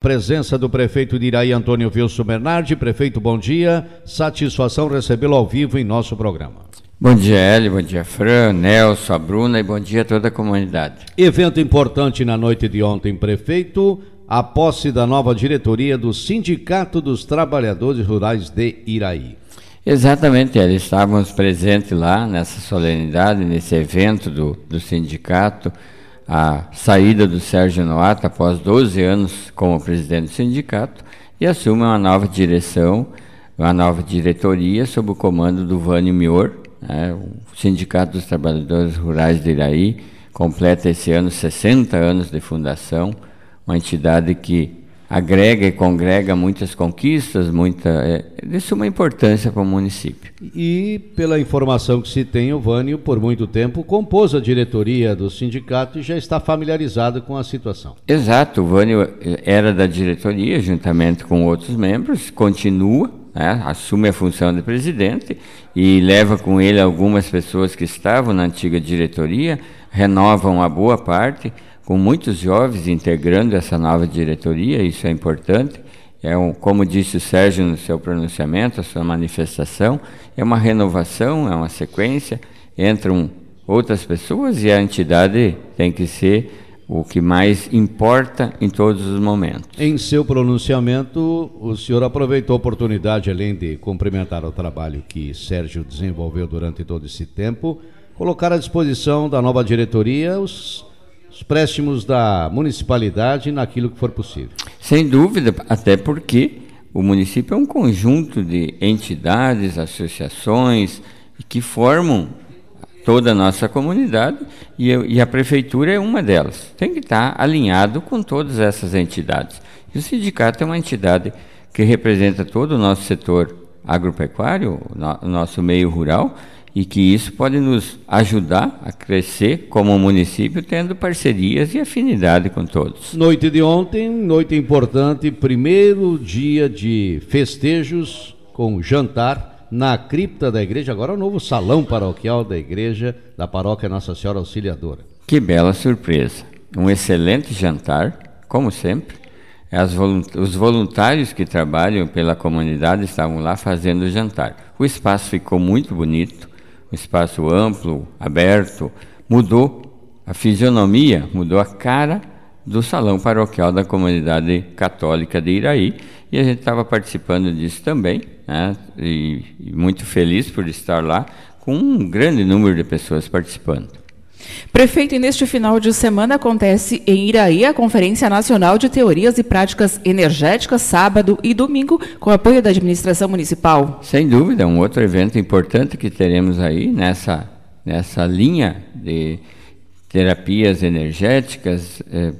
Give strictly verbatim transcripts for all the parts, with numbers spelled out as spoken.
Presença do prefeito de Iraí, Antônio Wilson Bernardi. Prefeito, bom dia. Satisfação recebê-lo ao vivo em nosso programa. Bom dia, Hélio, bom dia, Fran, Nelson, a Bruna e bom dia a toda a comunidade. Evento importante na noite de ontem, prefeito, a posse da nova diretoria do Sindicato dos Trabalhadores Rurais de Iraí. Exatamente, Hélio, estávamos presentes lá nessa solenidade, nesse evento do, do sindicato, a saída do Sérgio Noata após doze anos como presidente do sindicato e assume uma nova direção, uma nova diretoria sob o comando do Vânio Mior, né? O Sindicato dos Trabalhadores Rurais de Iraí completa esse ano sessenta anos de fundação, uma entidade que agrega e congrega muitas conquistas, muita, é, de suma importância para o município. E, pela informação que se tem, o Vânio, por muito tempo, compôs a diretoria do sindicato e já está familiarizado com a situação. Exato, o Vânio era da diretoria, juntamente com outros membros, continua, né, assume a função de presidente e leva com ele algumas pessoas que estavam na antiga diretoria, renovam a boa parte, com muitos jovens integrando essa nova diretoria, isso é importante. É um, como disse o Sérgio no seu pronunciamento, a sua manifestação, é uma renovação, é uma sequência, entram outras pessoas e a entidade tem que ser o que mais importa em todos os momentos. Em seu pronunciamento, o senhor aproveitou a oportunidade, além de cumprimentar o trabalho que Sérgio desenvolveu durante todo esse tempo, colocar à disposição da nova diretoria os os préstimos da municipalidade naquilo que for possível. Sem dúvida, até porque o município é um conjunto de entidades, associações que formam toda a nossa comunidade e, e a prefeitura é uma delas. Tem que estar alinhado com todas essas entidades. E o sindicato é uma entidade que representa todo o nosso setor agropecuário, o, no, o nosso meio rural, e que isso pode nos ajudar a crescer como município, tendo parcerias e afinidade com todos. Noite de ontem, noite importante, primeiro dia de festejos com jantar na cripta da igreja, agora o novo salão paroquial da igreja da paróquia Nossa Senhora Auxiliadora. Que bela surpresa, um excelente jantar, como sempre. As volunt- os voluntários que trabalham pela comunidade estavam lá fazendo o jantar. O espaço ficou muito bonito, um espaço amplo, aberto, mudou a fisionomia, mudou a cara do salão paroquial da comunidade católica de Iraí, e a gente estava participando disso também, né? e, e muito feliz por estar lá, com um grande número de pessoas participando. Prefeito, e neste final de semana acontece em Iraí a Conferência Nacional de Teorias e Práticas Energéticas, sábado e domingo, com apoio da administração municipal. Sem dúvida, um outro evento importante que teremos aí nessa, nessa linha de terapias energéticas, eh,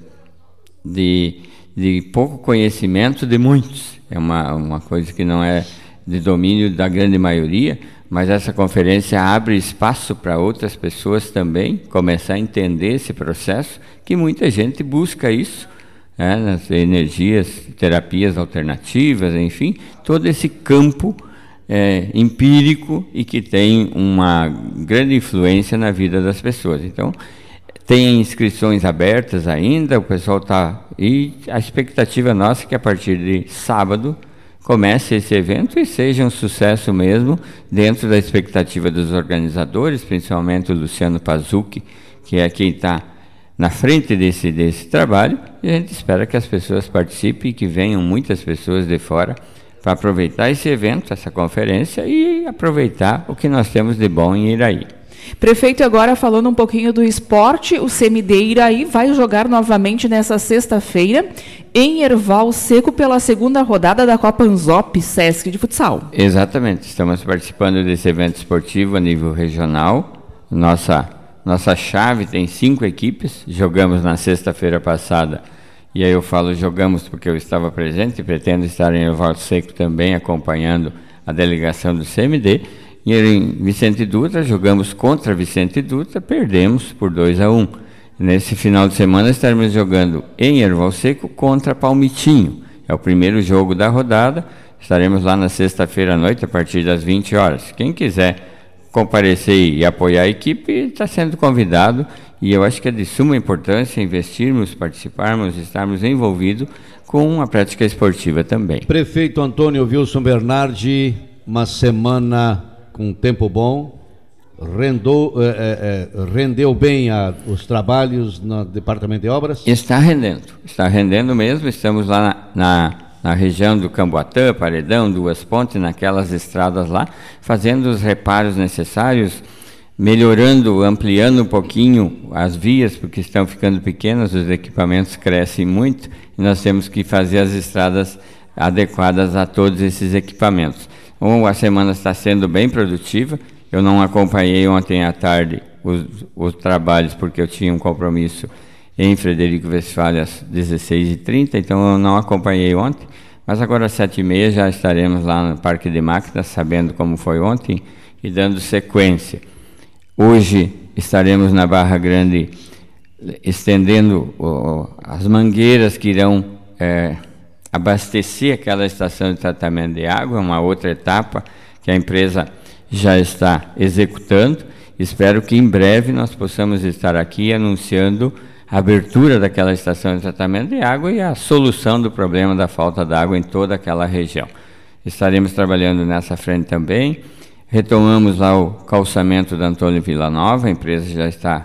de, de pouco conhecimento de muitos. É uma, uma coisa que não é de domínio da grande maioria, mas essa conferência abre espaço para outras pessoas também começar a entender esse processo, que muita gente busca isso, né, nas energias, terapias alternativas, enfim, todo esse campo é, empírico e que tem uma grande influência na vida das pessoas. Então, tem inscrições abertas ainda, o pessoal está... E a expectativa nossa é que a partir de sábado comece esse evento e seja um sucesso mesmo, dentro da expectativa dos organizadores, principalmente o Luciano Pazucchi, que é quem está na frente desse, desse trabalho, e a gente espera que as pessoas participem e que venham muitas pessoas de fora para aproveitar esse evento, essa conferência, e aproveitar o que nós temos de bom em Iraí. Prefeito, agora falando um pouquinho do esporte, o C M D Iraí vai jogar novamente nessa sexta-feira em Erval Seco pela segunda rodada da Copa Anzop Sesc de futsal. Exatamente, estamos participando desse evento esportivo a nível regional. Nossa, nossa chave tem cinco equipes, jogamos na sexta-feira passada, e aí eu falo jogamos porque eu estava presente e pretendo estar em Erval Seco também acompanhando a delegação do C M D. E em Vicente Dutra, jogamos contra Vicente Dutra, perdemos por dois a um. Nesse final de semana estaremos jogando em Erval Seco contra Palmitinho. É o primeiro jogo da rodada. Estaremos lá na sexta-feira à noite, a partir das vinte horas. Quem quiser comparecer e apoiar a equipe, está sendo convidado, e eu acho que é de suma importância investirmos, participarmos, estarmos envolvidos com a prática esportiva também. Prefeito Antônio Wilson Bernardi, uma semana com tempo bom, rendou, é, é, rendeu bem a, os trabalhos no Departamento de Obras? Está rendendo, está rendendo mesmo, estamos lá na, na, na região do Camboatã, Paredão, Duas Pontes, naquelas estradas lá, fazendo os reparos necessários, melhorando, ampliando um pouquinho as vias, porque estão ficando pequenas, os equipamentos crescem muito, e nós temos que fazer as estradas adequadas a todos esses equipamentos. Então, a semana está sendo bem produtiva. Eu não acompanhei ontem à tarde os, os trabalhos, porque eu tinha um compromisso em Frederico Westphalen às dezesseis e trinta, então eu não acompanhei ontem, mas agora às sete e meia já estaremos lá no Parque de Máquinas, sabendo como foi ontem e dando sequência. Hoje estaremos na Barra Grande estendendo oh, as mangueiras que irão é, abastecer aquela estação de tratamento de água, uma outra etapa que a empresa já está executando. Espero que em breve nós possamos estar aqui anunciando a abertura daquela estação de tratamento de água e a solução do problema da falta d'água em toda aquela região. Estaremos trabalhando nessa frente também. Retomamos lá o calçamento da Antônio Villanova, a empresa já está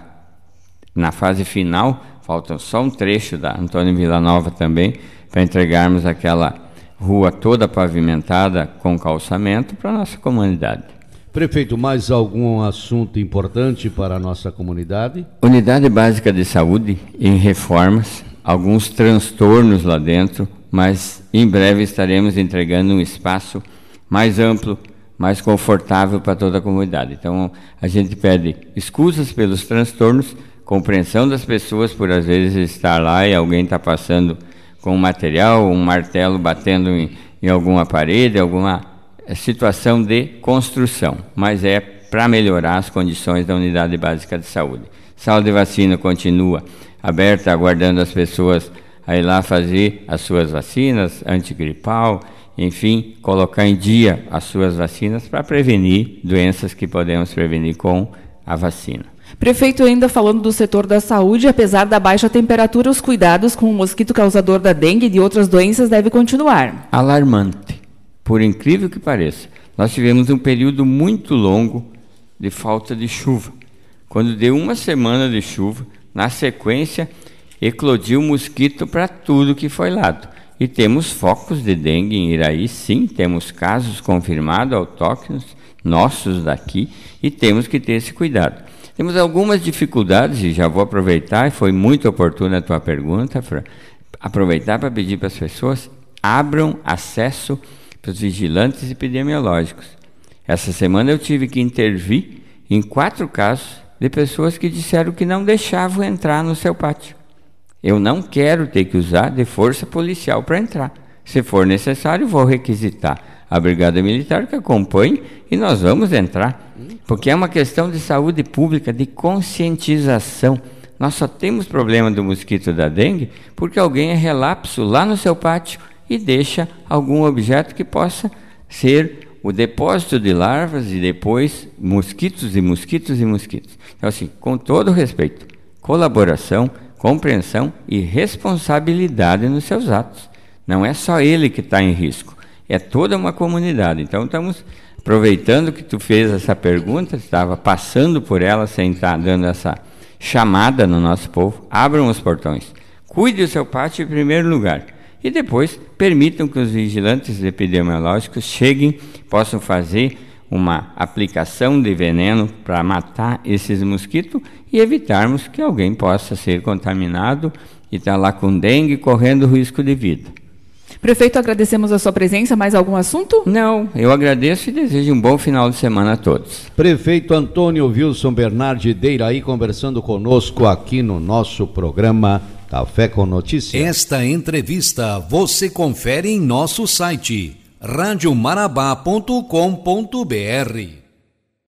na fase final, falta só um trecho da Antônio Villanova também, para entregarmos aquela rua toda pavimentada com calçamento para a nossa comunidade. Prefeito, mais algum assunto importante para a nossa comunidade? Unidade Básica de Saúde em reformas, alguns transtornos lá dentro, mas em breve estaremos entregando um espaço mais amplo, mais confortável para toda a comunidade. Então, a gente pede escusas pelos transtornos, compreensão das pessoas por às vezes estar lá e alguém está passando com um material, um martelo batendo em, em alguma parede, alguma situação de construção, mas é para melhorar as condições da Unidade Básica de Saúde. Sala de vacina continua aberta, aguardando as pessoas a ir lá fazer as suas vacinas, antigripal, enfim, colocar em dia as suas vacinas para prevenir doenças que podemos prevenir com a vacina. Prefeito, ainda falando do setor da saúde, apesar da baixa temperatura, os cuidados com o mosquito causador da dengue e de outras doenças devem continuar. Alarmante, por incrível que pareça. Nós tivemos um período muito longo de falta de chuva. Quando deu uma semana de chuva, na sequência, eclodiu mosquito para tudo que foi lado. E temos focos de dengue em Iraí, sim, temos casos confirmados, autóctones, nossos daqui, e temos que ter esse cuidado. Temos algumas dificuldades, e já vou aproveitar, e foi muito oportuna a tua pergunta, Fran, aproveitar para pedir para as pessoas, abram acesso para os vigilantes epidemiológicos. Essa semana eu tive que intervir em quatro casos de pessoas que disseram que não deixavam entrar no seu pátio. Eu não quero ter que usar de força policial para entrar. Se for necessário, vou requisitar a Brigada Militar que acompanhe e nós vamos entrar. Porque é uma questão de saúde pública, de conscientização. Nós só temos problema do mosquito da dengue porque alguém é relapso lá no seu pátio e deixa algum objeto que possa ser o depósito de larvas e depois mosquitos e mosquitos e mosquitos. Então, assim, com todo respeito, colaboração, compreensão e responsabilidade nos seus atos. Não é só ele que está em risco, é toda uma comunidade. Então, estamos aproveitando que tu fez essa pergunta, estava passando por ela sem estar dando essa chamada no nosso povo. Abram os portões, cuide do seu pátio em primeiro lugar e depois permitam que os vigilantes epidemiológicos cheguem, possam fazer uma aplicação de veneno para matar esses mosquitos e evitarmos que alguém possa ser contaminado e estar lá com dengue correndo risco de vida. Prefeito, agradecemos a sua presença. Mais algum assunto? Não, eu agradeço e desejo um bom final de semana a todos. Prefeito Antônio Wilson Bernardi de Iraí conversando conosco aqui no nosso programa Café com Notícias. Esta entrevista você confere em nosso site rádio marabá ponto com ponto br.